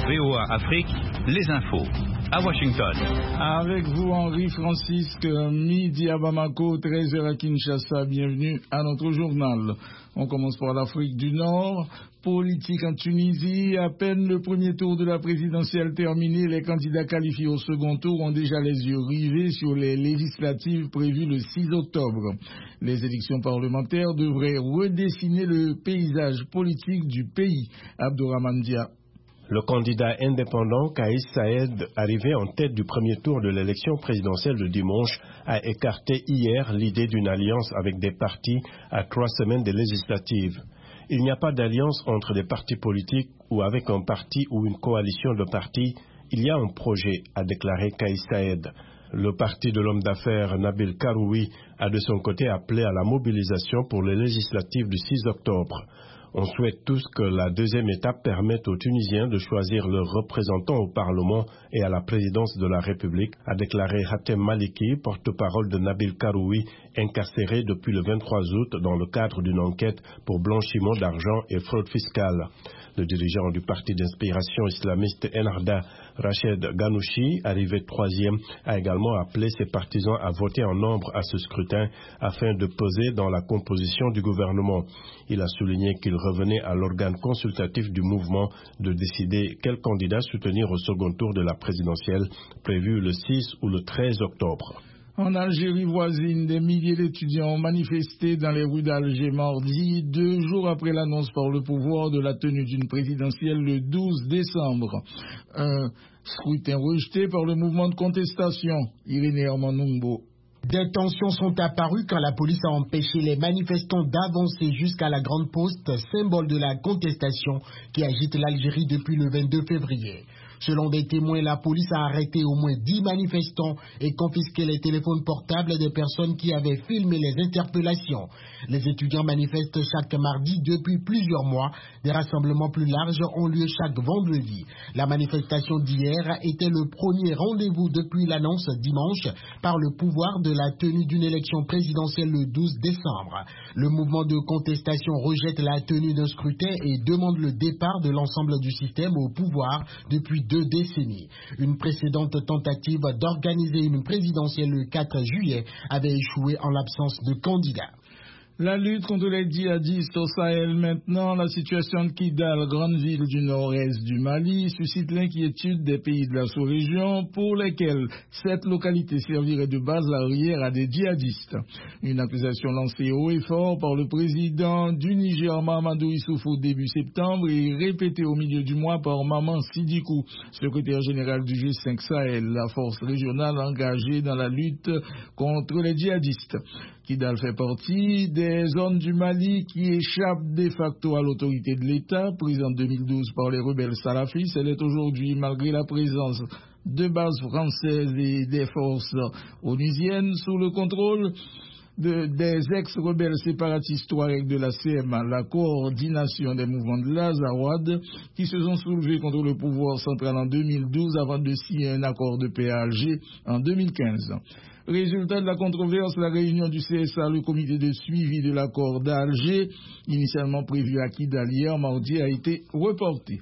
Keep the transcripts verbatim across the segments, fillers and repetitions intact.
V O A Afrique, les infos. À Washington. Avec vous, Henri Francisque, midi à Bamako, treize heures à Kinshasa. Bienvenue à notre journal. On commence par l'Afrique du Nord. Politique en Tunisie. À peine le premier tour de la présidentielle terminé, les candidats qualifiés au second tour ont déjà les yeux rivés sur les législatives prévues le six octobre. Les élections parlementaires devraient redessiner le paysage politique du pays. Abdourahmane Dia. Le candidat indépendant Kaïs Saïed, arrivé en tête du premier tour de l'élection présidentielle de dimanche, a écarté hier l'idée d'une alliance avec des partis à trois semaines des législatives. Il n'y a pas d'alliance entre des partis politiques ou avec un parti ou une coalition de partis. Il y a un projet, a déclaré Kaïs Saïed. Le parti de l'homme d'affaires Nabil Karoui a de son côté appelé à la mobilisation pour les législatives du six octobre. On souhaite tous que la deuxième étape permette aux Tunisiens de choisir leurs représentants au Parlement et à la présidence de la République, a déclaré Hatem Maliki, porte-parole de Nabil Karoui, incarcéré depuis le vingt-trois août dans le cadre d'une enquête pour blanchiment d'argent et fraude fiscale. Le dirigeant du parti d'inspiration islamiste Ennahda, Rached Ghannouchi, arrivé troisième, a également appelé ses partisans à voter en nombre à ce scrutin afin de peser dans la composition du gouvernement. Il a souligné qu'il revenait à l'organe consultatif du mouvement de décider quel candidat soutenir au second tour de la présidentielle prévu le six ou le treize octobre. En Algérie voisine, des milliers d'étudiants ont manifesté dans les rues d'Alger mardi, deux jours après l'annonce par le pouvoir de la tenue d'une présidentielle le douze décembre. Un scrutin rejeté par le mouvement de contestation. Irénée Armand-Noumbo. Des tensions sont apparues quand la police a empêché les manifestants d'avancer jusqu'à la Grande Poste, symbole de la contestation qui agite l'Algérie depuis le vingt-deux février. Selon des témoins, la police a arrêté au moins dix manifestants et confisqué les téléphones portables des personnes qui avaient filmé les interpellations. Les étudiants manifestent chaque mardi depuis plusieurs mois. Des rassemblements plus larges ont lieu chaque vendredi. La manifestation d'hier était le premier rendez-vous depuis l'annonce dimanche par le pouvoir de la tenue d'une élection présidentielle le douze décembre. Le mouvement de contestation rejette la tenue d'un scrutin et demande le départ de l'ensemble du système au pouvoir depuis deux décennies. Une précédente tentative d'organiser une présidentielle le quatre juillet avait échoué en l'absence de candidats. La lutte contre les djihadistes au Sahel maintenant, la situation de Kidal, grande ville du nord-est du Mali, suscite l'inquiétude des pays de la sous-région pour lesquels cette localité servirait de base arrière à des djihadistes. Une accusation lancée haut et fort par le président du Niger, Mahamadou Issoufou, début septembre et répétée au milieu du mois par Maman Sidikou, secrétaire général du G cinq Sahel, la force régionale engagée dans la lutte contre les djihadistes. Kidal fait partie des zones du Mali qui échappent de facto à l'autorité de l'État, prise en deux mille douze par les rebelles salafistes. Elle est aujourd'hui, malgré la présence de bases françaises et des forces onusiennes, sous le contrôle de, des ex-rebelles séparatistes Touareg de la C M A, la coordination des mouvements de l'Azawad, qui se sont soulevés contre le pouvoir central en deux mille douze avant de signer un accord de paix à Alger en deux mille quinze. Résultat de la controverse, la réunion du C S A, le comité de suivi de l'accord d'Alger, initialement prévu à Kidal hier mardi, a été reportée.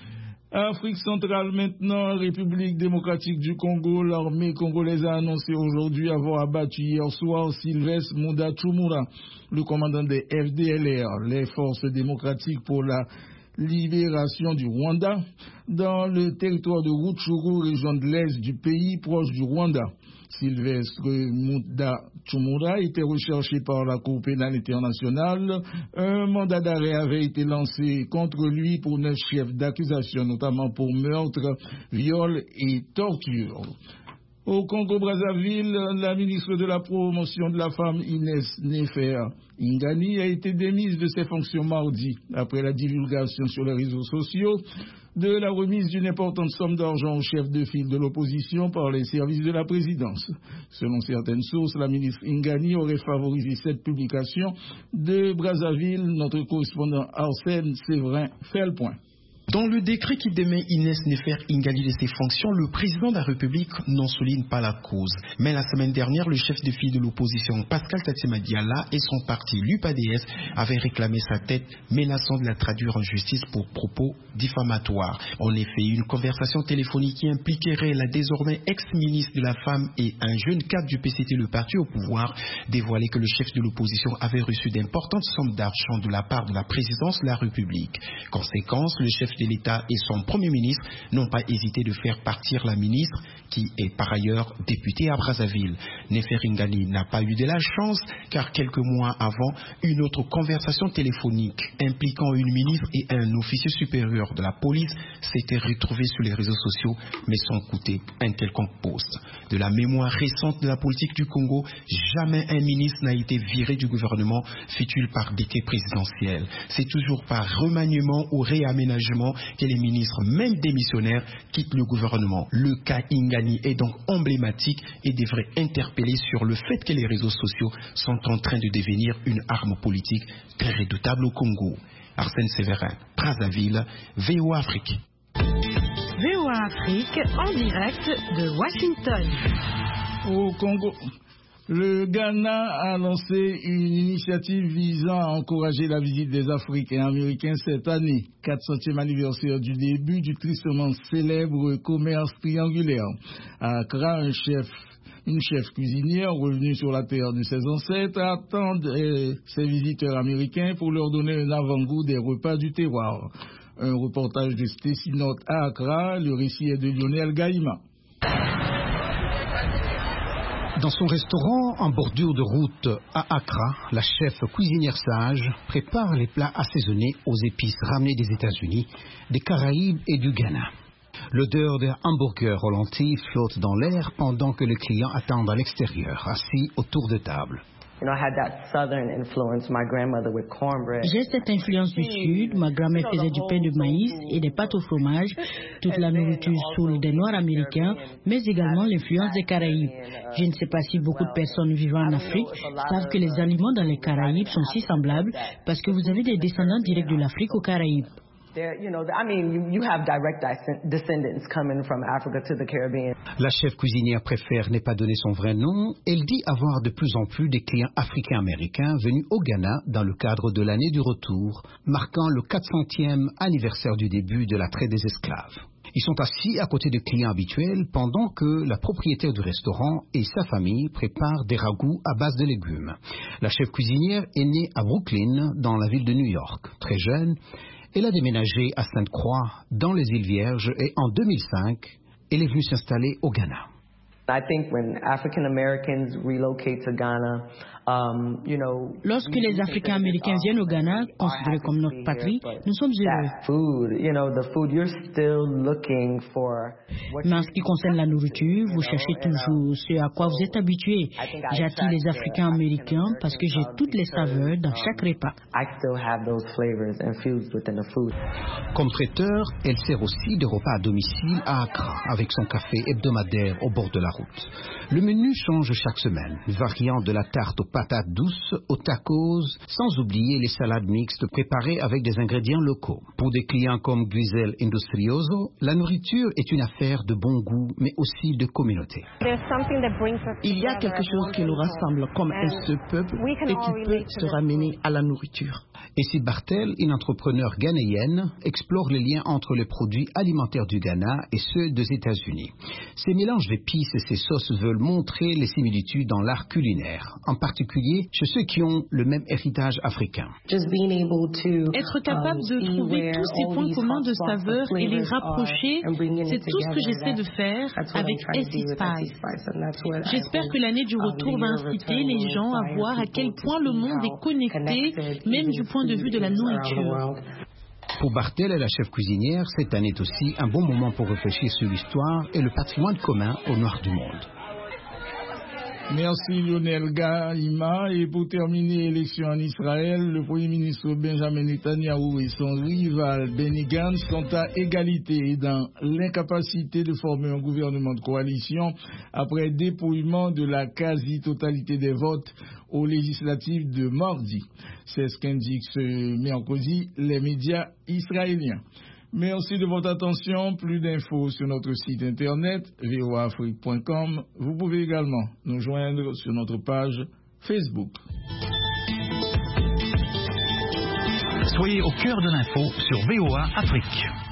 Afrique centrale maintenant, République démocratique du Congo, l'armée congolaise a annoncé aujourd'hui avoir abattu hier soir Sylvestre Mouda Tchoumoura, le commandant des F D L R, les forces démocratiques pour la libération du Rwanda, dans le territoire de Rutshuru, région de l'est du pays, proche du Rwanda. Sylvestre Mouda Tchoumoura était recherché par la Cour pénale internationale. Un mandat d'arrêt avait été lancé contre lui pour neuf chefs d'accusation, notamment pour meurtre, viol et torture. Au Congo-Brazzaville, la ministre de la Promotion de la Femme, Inès Nefer Ingani, a été démise de ses fonctions mardi, après la divulgation sur les réseaux sociaux de la remise d'une importante somme d'argent au chef de file de l'opposition par les services de la présidence. Selon certaines sources, la ministre Ingani aurait favorisé cette publication de Brazzaville. Notre correspondant Arsène Séverin fait le point. Dans le décret qui démet Inès Nefer Ngali de ses fonctions, le président de la République n'en souligne pas la cause. Mais la semaine dernière, le chef de file de l'opposition, Pascal Tatima Diala, et son parti, l'U P A D S, avaient réclamé sa tête, menaçant de la traduire en justice pour propos diffamatoires. En effet, une conversation téléphonique qui impliquerait la désormais ex-ministre de la Femme et un jeune cadre du P C T, le parti au pouvoir, dévoilait que le chef de l'opposition avait reçu d'importantes sommes d'argent de la part de la présidence de la République. Conséquence, le chef de l'État et son Premier ministre n'ont pas hésité de faire partir la ministre, qui est par ailleurs députée à Brazzaville. Nefer Ngali n'a pas eu de la chance, car quelques mois avant, une autre conversation téléphonique impliquant une ministre et un officier supérieur de la police s'était retrouvée sur les réseaux sociaux, mais sans coûter un quelconque poste. De la mémoire récente de la politique du Congo, jamais un ministre n'a été viré du gouvernement, fût-il par décret présidentiel. C'est toujours par remaniement ou réaménagement que les ministres, même démissionnaires, quittent le gouvernement. Le cas Ingani est donc emblématique et devrait interpeller sur le fait que les réseaux sociaux sont en train de devenir une arme politique très redoutable au Congo. Arsène Séverin, Brazzaville, V O A Afrique. V O A Afrique en direct de Washington. Au Congo, le Ghana a lancé une initiative visant à encourager la visite des Africains américains cette année, quatre centième anniversaire du début du tristement célèbre commerce triangulaire. À Accra, un chef, une chef cuisinière revenue sur la terre de ses ancêtres attend euh, ses visiteurs américains pour leur donner un avant-goût des repas du terroir. Un reportage de Stacy Note à Accra, le récit est de Lionel Gaïma. Dans son restaurant en bordure de route à Accra, la chef cuisinière sage prépare les plats assaisonnés aux épices ramenées des États-Unis, des Caraïbes et du Ghana. L'odeur d'un hamburger aux lentilles flotte dans l'air pendant que les clients attendent à l'extérieur, assis autour de table. J'ai cette influence du Sud. Ma grand-mère faisait du pain de maïs et des pâtes au fromage. Toute la nourriture saoule des Noirs américains, mais également l'influence des Caraïbes. Je ne sais pas si beaucoup de personnes vivant en Afrique savent que les aliments dans les Caraïbes sont si semblables parce que vous avez des descendants directs de l'Afrique aux Caraïbes. La chef cuisinière préfère n'est pas donner son vrai nom. Elle dit avoir de plus en plus des clients africains-américains venus au Ghana dans le cadre de l'année du retour, marquant le quatre centième anniversaire du début de la traite des esclaves. Ils sont assis à côté de clients habituels pendant que la propriétaire du restaurant et sa famille préparent des ragoûts à base de légumes. La chef cuisinière est née à Brooklyn, dans la ville de New York. Très jeune, elle a déménagé à Sainte-Croix, dans les îles Vierges, et en deux mille cinq, elle est venue s'installer au Ghana. Lorsque les Africains-Américains viennent au Ghana, considérés comme notre patrie, nous sommes heureux. Mais en ce qui concerne la nourriture, vous cherchez toujours ce à quoi vous êtes habitués. J'attire les Africains-Américains parce que j'ai toutes les saveurs dans chaque repas. Comme traiteur, elle sert aussi des repas à domicile à Accra, avec son café hebdomadaire au bord de la route. Le menu change chaque semaine, variant de la tarte aux patates douces aux tacos, sans oublier les salades mixtes préparées avec des ingrédients locaux. Pour des clients comme Guizel Industrioso, la nourriture est une affaire de bon goût, mais aussi de communauté. Il y a quelque chose qui nous rassemble comme un seul peuple et qui peut se ramener à la nourriture. Essie Bartel, une entrepreneure ghanéenne, explore les liens entre les produits alimentaires du Ghana et ceux des États-Unis. Ces mélanges d'épices et ces sauces veulent montrer les similitudes dans l'art culinaire, en particulier chez ceux qui ont le même héritage africain. Être capable de trouver tous ces points communs de saveurs et les rapprocher, c'est tout ce que j'essaie de faire avec Essie Spice. J'espère que l'année du retour va inciter les gens à voir à quel point le monde est connecté, même du point de vue de la nourriture. Pour Bartel et la chef cuisinière, cette année est aussi un bon moment pour réfléchir sur l'histoire et le patrimoine commun au nord du monde. Merci Lionel Gaïma. Et pour terminer l'élection en Israël, le Premier ministre Benjamin Netanyahu et son rival Benny Gantz sont à égalité dans l'incapacité de former un gouvernement de coalition après dépouillement de la quasi-totalité des votes aux législatives de mardi. C'est ce qu'indiquent ce mercredi les médias israéliens. Merci de votre attention. Plus d'infos sur notre site internet v o a afrique point com. Vous pouvez également nous joindre sur notre page Facebook. Soyez au cœur de l'info sur V O A Afrique.